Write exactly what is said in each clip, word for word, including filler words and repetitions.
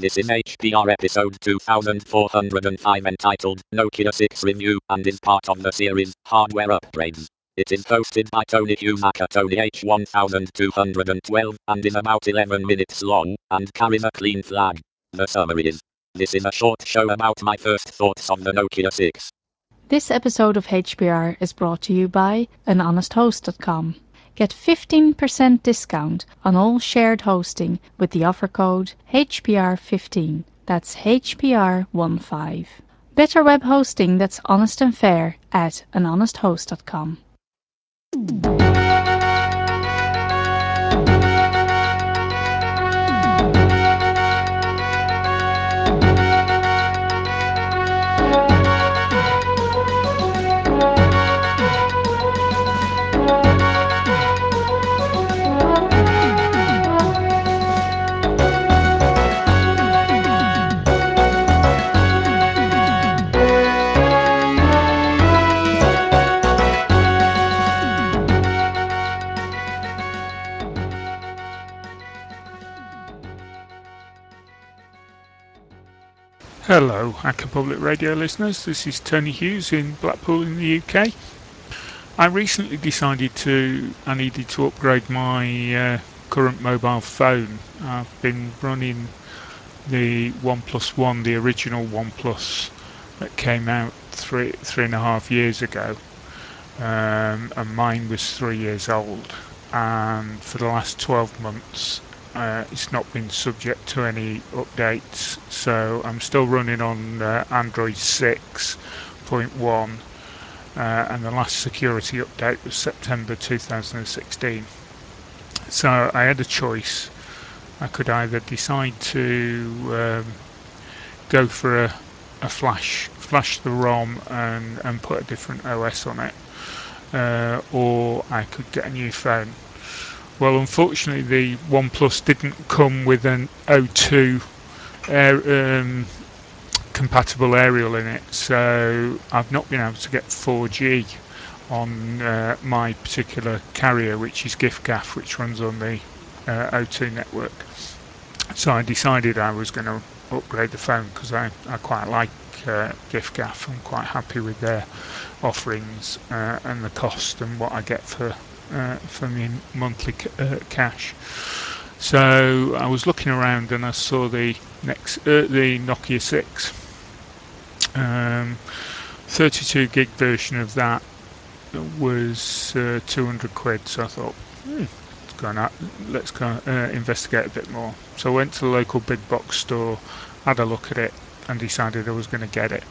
This is H P R episode two thousand four hundred five entitled Nokia six Review and is part of the series Hardware Upgrades. It is hosted by Tony Husaka Tony H one two one two and is about eleven minutes long and carries a clean flag. The summary is: this is a short show about my first thoughts of the Nokia six. This episode of H P R is brought to you by an honest host dot com. Get fifteen percent discount on all shared hosting with the offer code H P R fifteen. That's H P R fifteen. Better web hosting that's honest and fair at an honest host dot com. Hello, Hacker Public Radio listeners. This is Tony Hughes in Blackpool in the U K. I recently decided to I needed to upgrade my uh, current mobile phone. I've been running the OnePlus One, the original OnePlus that came out three three and a half years ago, um, and mine was three years old. And for the last twelve months, Uh, it's not been subject to any updates, so I'm still running on uh, Android six point one, uh, and the last security update was September two thousand sixteen. So I had a choice. I could either decide to um, go for a, a flash, flash the ROM and, and put a different O S on it, uh, or I could get a new phone. Well, unfortunately, the OnePlus didn't come with an O two air, um, compatible aerial in it, so I've not been able to get four G on uh, my particular carrier, which is giffgaff, which runs on the uh, O two network. So I decided I was going to upgrade the phone because I, I quite like uh, giffgaff. I'm quite happy with their offerings uh, and the cost and what I get for Uh, for me monthly uh, cash. So I was looking around and I saw the next uh, the Nokia six, um, thirty-two gig version of that was uh, two hundred quid. So I thought, hmm, let's go and let's go uh, investigate a bit more. So I went to the local big box store, had a look at it, and decided I was going to get it.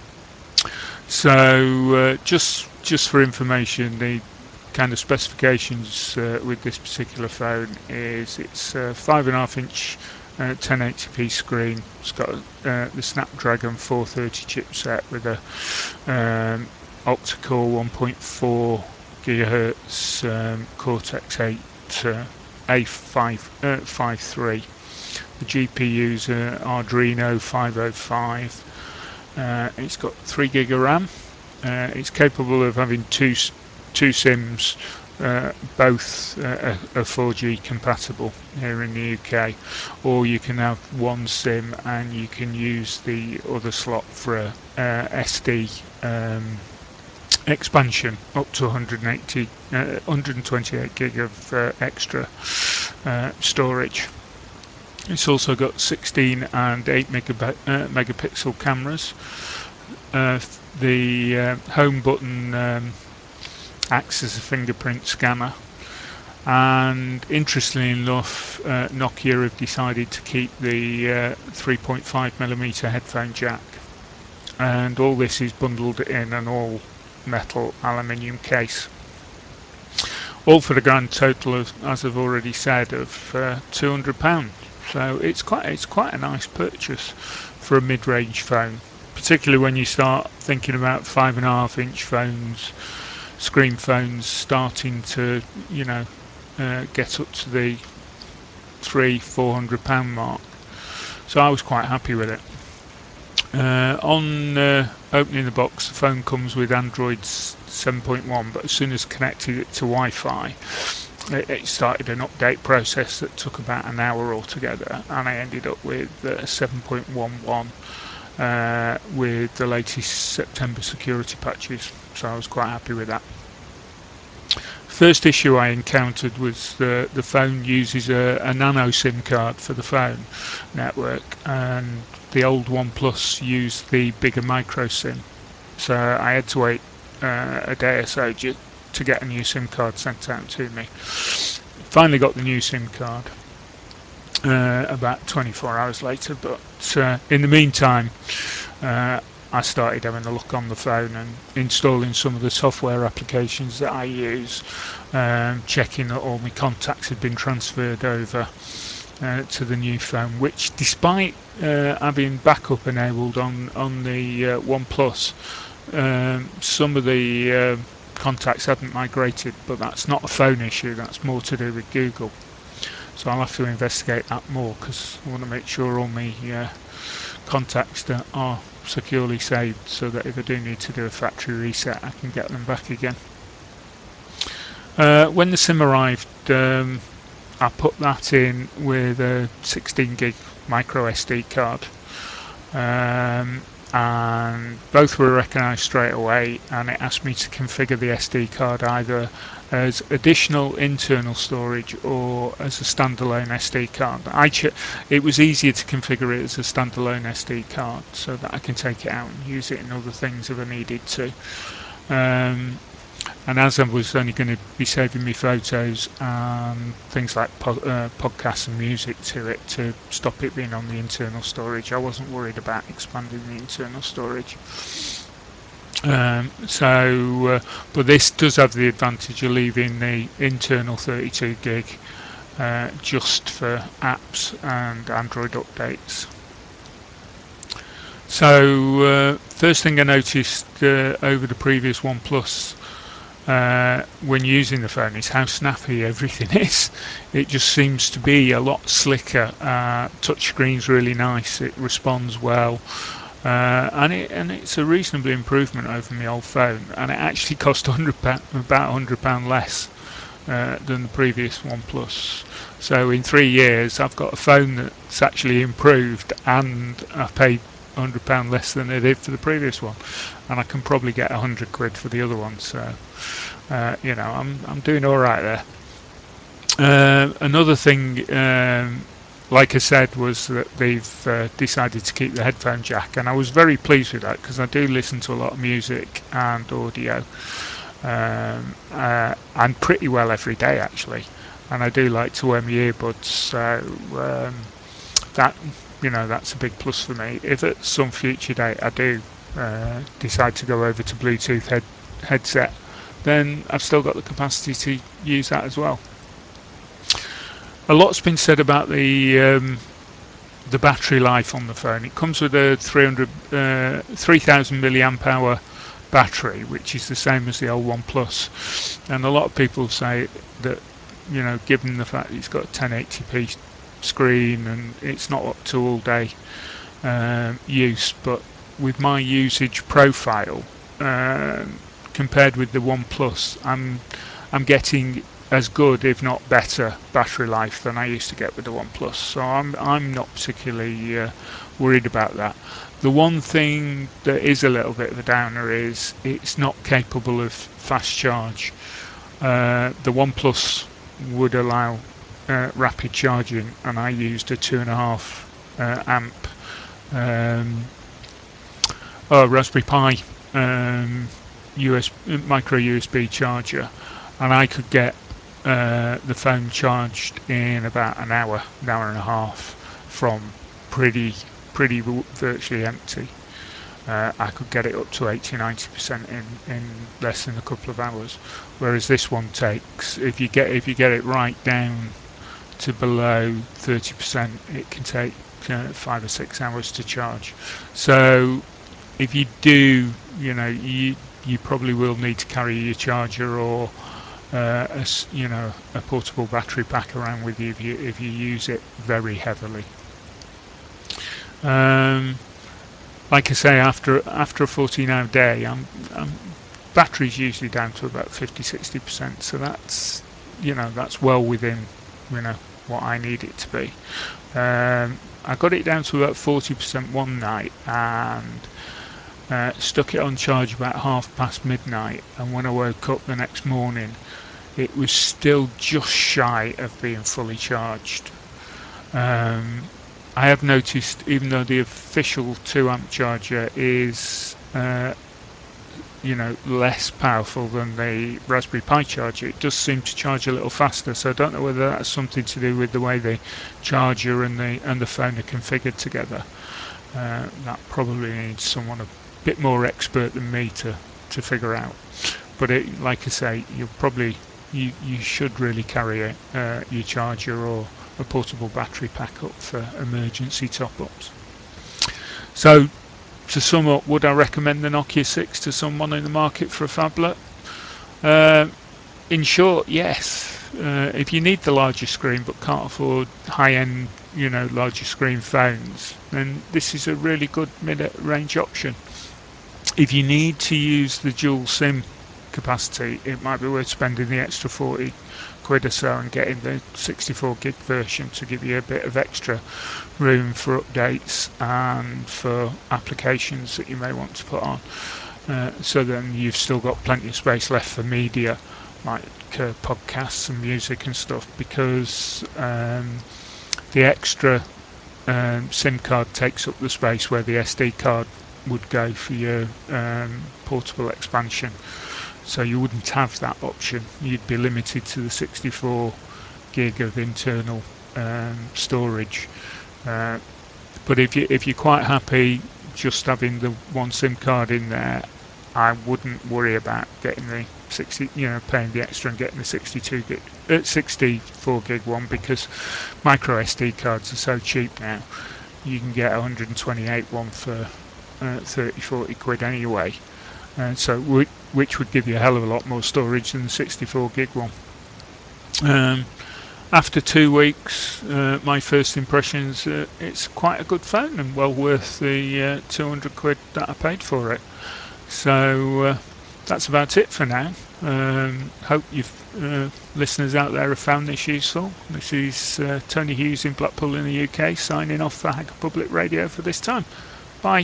So uh, just just for information, the kind of specifications uh, with this particular phone is it's a five and a half inch uh, ten eighty p screen. It's got uh, the Snapdragon four thirty chipset with a um, octa-core one point four gigahertz um, Cortex eight uh, A five fifty-three. The G P U's uh, Arduino five oh five. Uh, it's got three gig of RAM. Uh, it's capable of having two two SIMs, uh, both uh, are four G compatible here in the U K, or you can have one SIM and you can use the other slot for a uh, S D um, expansion up to one hundred eighty, uh, one hundred twenty-eight gig of uh, extra uh, storage. It's also got sixteen and eight megab- uh, megapixel cameras. Uh, the uh, home button um, acts as a fingerprint scanner, and interestingly enough, uh, Nokia have decided to keep the uh, three point five millimeter headphone jack, and all this is bundled in an all metal aluminium case, all for the grand total of, as I've already said, of uh, two hundred pounds. So it's quite it's quite a nice purchase for a mid-range phone, particularly when you start thinking about five and a half inch phones, screen phones starting to, you know, uh, get up to the three, four hundred pound mark. So I was quite happy with it. Uh, on uh, opening the box, the phone comes with Android seven point one, but as soon as connected it to Wi-Fi, it, it started an update process that took about an hour altogether, and I ended up with uh, seven point one one uh, with the latest September security patches, so I was quite happy with that. First issue I encountered was the, the phone uses a, a nano SIM card for the phone network, and the old OnePlus used the bigger micro SIM. So I had to wait uh, a day or so ju- to get a new SIM card sent out to me. Finally got the new SIM card uh, about twenty-four hours later, but uh, in the meantime uh, I started having a look on the phone and installing some of the software applications that I use, um, checking that all my contacts had been transferred over uh, to the new phone, which despite uh, having backup enabled on, on the uh, OnePlus, um, some of the uh, contacts hadn't migrated, but that's not a phone issue, that's more to do with Google. So I'll have to investigate that more, because I want to make sure all my uh, contacts that are securely saved, so that if I do need to do a factory reset I can get them back again. Uh, when the SIM arrived, um, I put that in with a sixteen gig micro S D card, um, and both were recognised straight away, and it asked me to configure the S D card either as additional internal storage or as a standalone S D card. I ch- it was easier to configure it as a standalone S D card so that I can take it out and use it in other things if I needed to. Um, and as I was only going to be saving me photos and things like po- uh, podcasts and music to it to stop it being on the internal storage, I wasn't worried about expanding the internal storage. Um, so, uh, but this does have the advantage of leaving the internal thirty-two gig uh, just for apps and Android updates. So, uh, first thing I noticed uh, over the previous OnePlus uh, when using the phone is how snappy everything is. It just seems to be a lot slicker. Uh, touchscreen's really nice. It responds well. Uh, and it and it's a reasonable improvement over my old phone, and it actually cost one hundred pounds, about one hundred pounds less uh, than the previous OnePlus. So in three years I've got a phone that's actually improved, and I paid one hundred pounds less than I did for the previous one, and I can probably get one hundred quid for the other one. So uh, you know, I'm I'm doing all right there. Uh, another thing, um, like I said, was that they've uh, decided to keep the headphone jack, and I was very pleased with that because I do listen to a lot of music and audio, um, uh, and pretty well every day actually, and I do like to wear my earbuds, so um, that, you know, that's a big plus for me. If at some future date I do uh, decide to go over to Bluetooth head headset, then I've still got the capacity to use that as well. A lot's been said about the um, the battery life on the phone. It comes with a three hundred, uh, three thousand milliamp hour battery, which is the same as the old OnePlus. And a lot of people say that, you know, given the fact that it's got a ten eighty p screen and it's not up to all day um, use, but with my usage profile uh, compared with the OnePlus, I'm I'm getting as good, if not better, battery life than I used to get with the OnePlus. So I'm I'm not particularly uh, worried about that. The one thing that is a little bit of a downer is it's not capable of fast charge. Uh, the OnePlus would allow uh, rapid charging, and I used a two and a half uh, amp um, oh, Raspberry Pi um, U S micro U S B charger, and I could get uh, the phone charged in about an hour, an hour and a half from pretty, pretty virtually empty. Uh, I could get it up to eighty to ninety percent in, in less than a couple of hours, whereas this one takes, if you get if you get it right down to below thirty percent, it can take uh, five or six hours to charge. So if you do, you know, you you probably will need to carry your charger or uh, a, you know, a portable battery pack around with you if you if you use it very heavily. Um, like I say, after after a fourteen hour day, I'm, I'm battery's usually down to about fifty to sixty percent. So that's you know, that's well within, you know, what I need it to be. Um, I got it down to about forty percent one night and uh, stuck it on charge about half past midnight. And when I woke up the next morning, it was still just shy of being fully charged. Um, I have noticed, even though the official two amp charger is uh, you know, less powerful than the Raspberry Pi charger, it does seem to charge a little faster. So I don't know whether that's something to do with the way the charger and the and the phone are configured together. Uh, that probably needs someone a bit more expert than me to, to figure out. But it, like I say, you'll probably you you should really carry a, uh, your charger or a portable battery pack up for emergency top-ups. So, to sum up, would I recommend the Nokia six to someone in the market for a phablet? Uh, in short, yes. Uh, if you need the larger screen but can't afford high-end, you know, larger screen phones, then this is a really good mid-range option. If you need to use the dual SIM capacity, it might be worth spending the extra forty quid or so and getting the sixty-four gig version to give you a bit of extra room for updates and for applications that you may want to put on. Uh, so then you've still got plenty of space left for media like uh, podcasts and music and stuff, because um, the extra um, SIM card takes up the space where the S D card would go for your um, portable expansion. So you wouldn't have that option. You'd be limited to the sixty-four gig of internal um, storage. Uh, but if you if you're quite happy just having the one SIM card in there, I wouldn't worry about getting the sixty, you know, paying the extra and getting the sixty-two gig, uh, sixty-four gig one, because micro S D cards are so cheap now. You can get a one hundred twenty-eight one for uh, thirty, forty quid anyway. Uh, so w- which would give you a hell of a lot more storage than the sixty-four gig one. Um, after two weeks, uh, my first impressions, uh, it's quite a good phone and well worth the uh, two hundred quid that I paid for it. So uh, that's about it for now. Um, hope you uh, listeners out there have found this useful. This is uh, Tony Hughes in Blackpool in the U K, signing off for Hacker Public Radio for this time. Bye.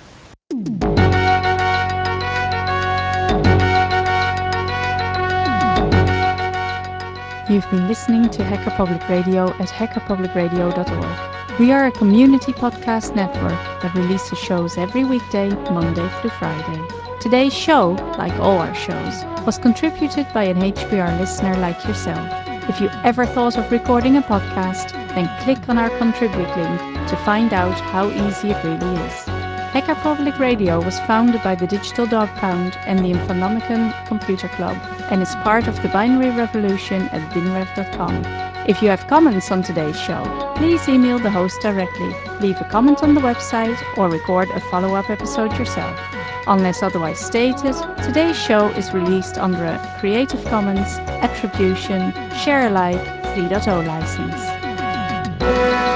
You've been listening to Hacker Public Radio at hacker public radio dot org. We are a community podcast network that releases shows every weekday, Monday through Friday. Today's show, like all our shows, was contributed by an H P R listener like yourself. If you ever thought of recording a podcast, then click on our contribute link to find out how easy it really is. Hacker Public Radio was founded by the Digital Dog Pound and the Infonomicon Computer Club and is part of the Binary Revolution at binrev dot com. If you have comments on today's show, please email the host directly, leave a comment on the website, or record a follow-up episode yourself. Unless otherwise stated, today's show is released under a Creative Commons Attribution Share Alike three point oh license.